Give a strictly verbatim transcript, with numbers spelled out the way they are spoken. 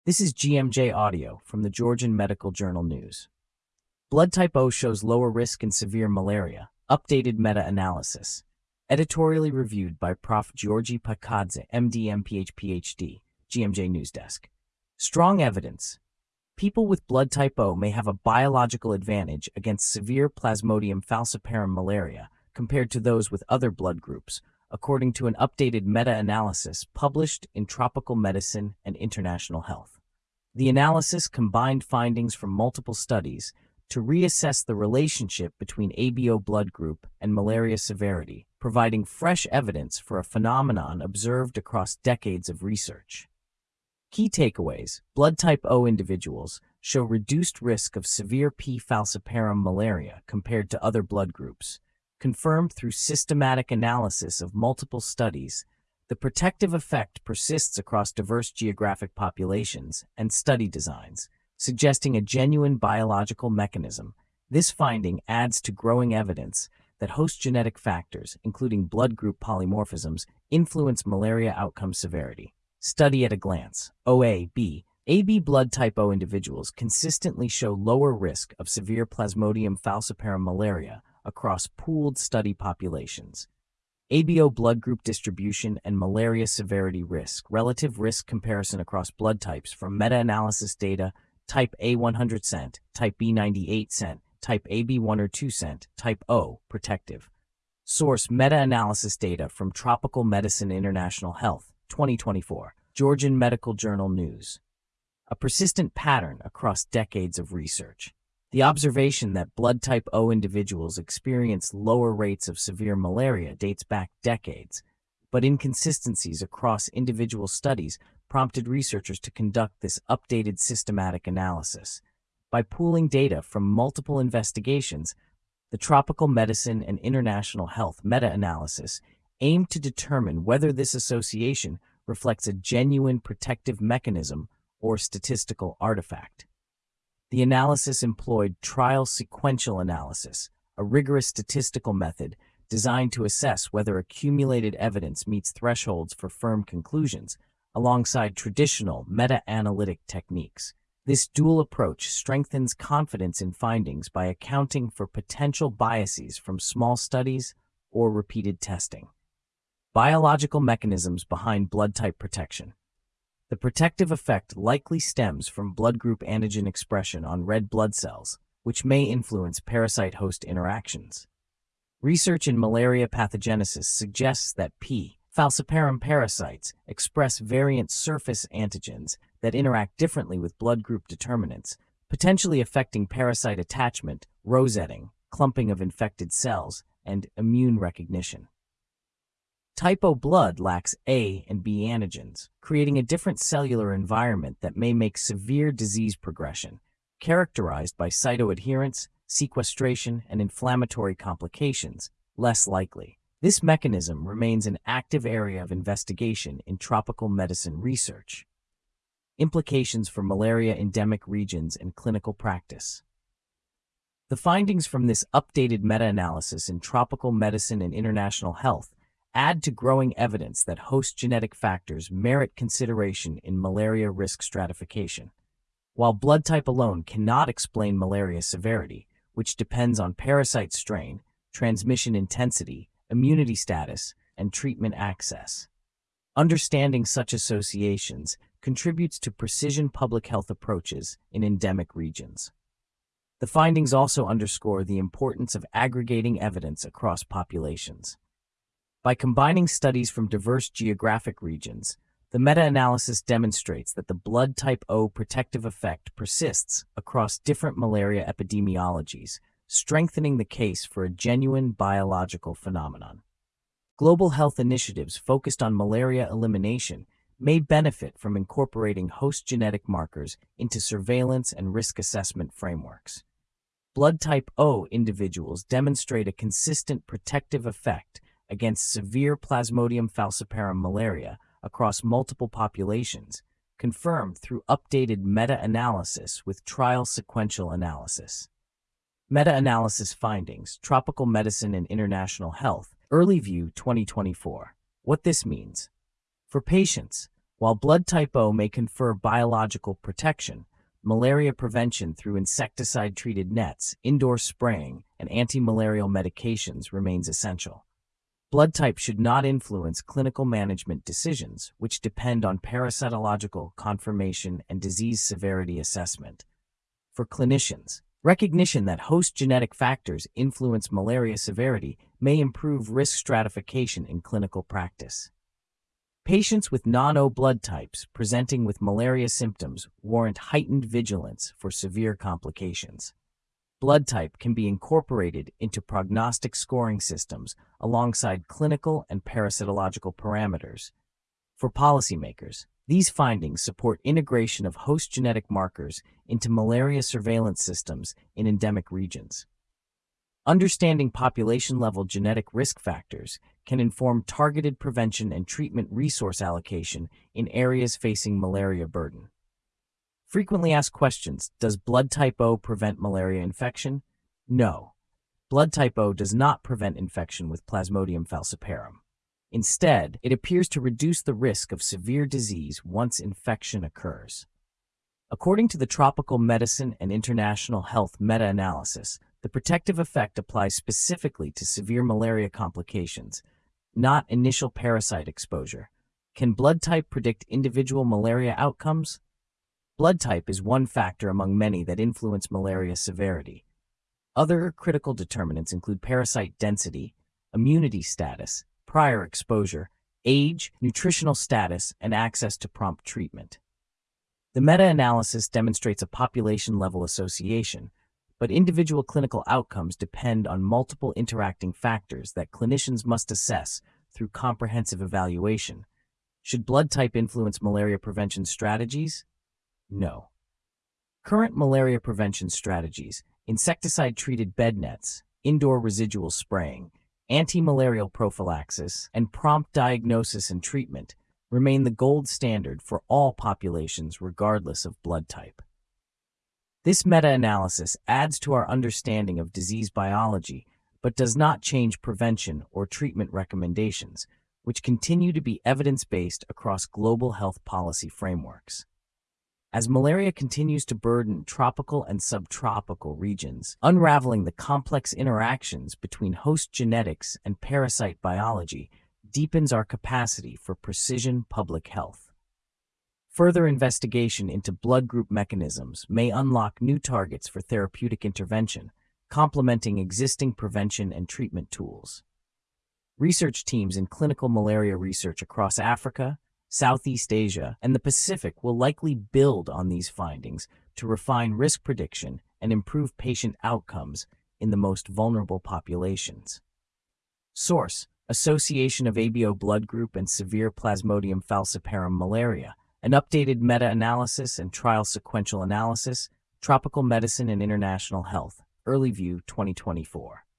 This is G M J Audio from the Georgian Medical Journal News. Blood type O shows lower risk in severe malaria. Updated meta-analysis. Editorially reviewed by Professor Georgi Pakadze, M D, M P H, P H D, G M J News Desk. Strong evidence. People with blood type O may have a biological advantage against severe Plasmodium falciparum malaria compared to those with other blood groups, according to an updated meta-analysis published in Tropical Medicine and International Health. The analysis combined findings from multiple studies to reassess the relationship between A B O blood group and malaria severity, providing fresh evidence for a phenomenon observed across decades of research. Key takeaways: blood type O individuals show reduced risk of severe P. falciparum malaria compared to other blood groups. Confirmed through systematic analysis of multiple studies, the protective effect persists across diverse geographic populations and study designs, suggesting a genuine biological mechanism. This finding adds to growing evidence that host genetic factors, including blood group polymorphisms, influence malaria outcome severity. Study at a glance. O A B. A B blood type O individuals consistently show lower risk of severe Plasmodium falciparum malaria across pooled study populations. A B O blood group distribution and malaria severity risk. Relative risk comparison across blood types from meta-analysis data: type A one hundred percent, type B ninety-eight percent, type A B one or two percent, type O, protective. Source: meta-analysis data from Tropical Medicine International Health, twenty twenty-four. Georgian Medical Journal News. A persistent pattern across decades of research. The observation that blood type O individuals experience lower rates of severe malaria dates back decades, but inconsistencies across individual studies prompted researchers to conduct this updated systematic analysis. By pooling data from multiple investigations, the Tropical Medicine and International Health meta-analysis aimed to determine whether this association reflects a genuine protective mechanism or statistical artifact. The analysis employed trial sequential analysis, a rigorous statistical method designed to assess whether accumulated evidence meets thresholds for firm conclusions, alongside traditional meta-analytic techniques. This dual approach strengthens confidence in findings by accounting for potential biases from small studies or repeated testing. Biological mechanisms behind blood type protection. The protective effect likely stems from blood group antigen expression on red blood cells, which may influence parasite-host interactions. Research in malaria pathogenesis suggests that P. falciparum parasites express variant surface antigens that interact differently with blood group determinants, potentially affecting parasite attachment, rosetting, clumping of infected cells, and immune recognition. Type O blood lacks A and B antigens, creating a different cellular environment that may make severe disease progression, characterized by cytoadherence, sequestration, and inflammatory complications, less likely. This mechanism remains an active area of investigation in tropical medicine research. Implications for malaria endemic regions and clinical practice. The findings from this updated meta-analysis in Tropical Medicine and International Health add to growing evidence that host genetic factors merit consideration in malaria risk stratification. While blood type alone cannot explain malaria severity, which depends on parasite strain, transmission intensity, immunity status, and treatment access, understanding such associations contributes to precision public health approaches in endemic regions. The findings also underscore the importance of aggregating evidence across populations. By combining studies from diverse geographic regions, the meta-analysis demonstrates that the blood type O protective effect persists across different malaria epidemiologies, strengthening the case for a genuine biological phenomenon. Global health initiatives focused on malaria elimination may benefit from incorporating host genetic markers into surveillance and risk assessment frameworks. Blood type O individuals demonstrate a consistent protective effect against severe Plasmodium falciparum malaria across multiple populations, confirmed through updated meta-analysis with trial sequential analysis. Meta-analysis findings: Tropical Medicine and International Health, Early View twenty twenty-four. What this means. For patients, While blood type O may confer biological protection, malaria prevention through insecticide-treated nets, indoor spraying, and anti-malarial medications remains essential. Blood type should not influence clinical management decisions, which depend on parasitological confirmation and disease severity assessment. For clinicians, recognition that host genetic factors influence malaria severity may improve risk stratification in clinical practice. Patients with non-O blood types presenting with malaria symptoms warrant heightened vigilance for severe complications. Blood type can be incorporated into prognostic scoring systems alongside clinical and parasitological parameters. For policymakers, these findings support integration of host genetic markers into malaria surveillance systems in endemic regions. Understanding population-level genetic risk factors can inform targeted prevention and treatment resource allocation in areas facing malaria burden. Frequently asked questions: does blood type O prevent malaria infection? No. Blood type O does not prevent infection with Plasmodium falciparum. Instead, it appears to reduce the risk of severe disease once infection occurs. According to the Tropical Medicine and International Health meta-analysis, the protective effect applies specifically to severe malaria complications, not initial parasite exposure. Can blood type predict individual malaria outcomes? Blood type is one factor among many that influence malaria severity. Other critical determinants include parasite density, immunity status, prior exposure, age, nutritional status, and access to prompt treatment. The meta-analysis demonstrates a population-level association, but individual clinical outcomes depend on multiple interacting factors that clinicians must assess through comprehensive evaluation. Should blood type influence malaria prevention strategies? No. Current malaria prevention strategies, insecticide-treated bed nets, indoor residual spraying, anti-malarial prophylaxis, and prompt diagnosis and treatment remain the gold standard for all populations regardless of blood type. This meta-analysis adds to our understanding of disease biology, but does not change prevention or treatment recommendations, which continue to be evidence-based across global health policy frameworks. As malaria continues to burden tropical and subtropical regions, unraveling the complex interactions between host genetics and parasite biology deepens our capacity for precision public health. Further investigation into blood group mechanisms may unlock new targets for therapeutic intervention, complementing existing prevention and treatment tools. Research teams in clinical malaria research across Africa, Southeast Asia, and the Pacific will likely build on these findings to refine risk prediction and improve patient outcomes in the most vulnerable populations. Source: Association of A B O Blood Group and Severe Plasmodium falciparum Malaria, an updated meta-analysis and trial sequential analysis, Tropical Medicine and International Health, Early View twenty twenty-four.